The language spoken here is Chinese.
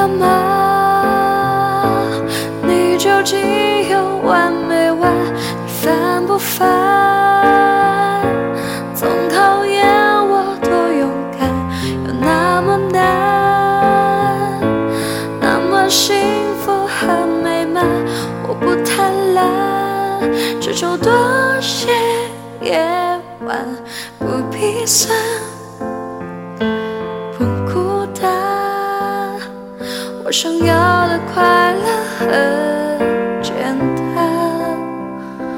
了吗？你究竟有完没完？你烦不烦？总考验我多勇敢，又那么难，那么幸福和美满。我不贪婪，只求多些夜晚，不必酸，不孤单。我想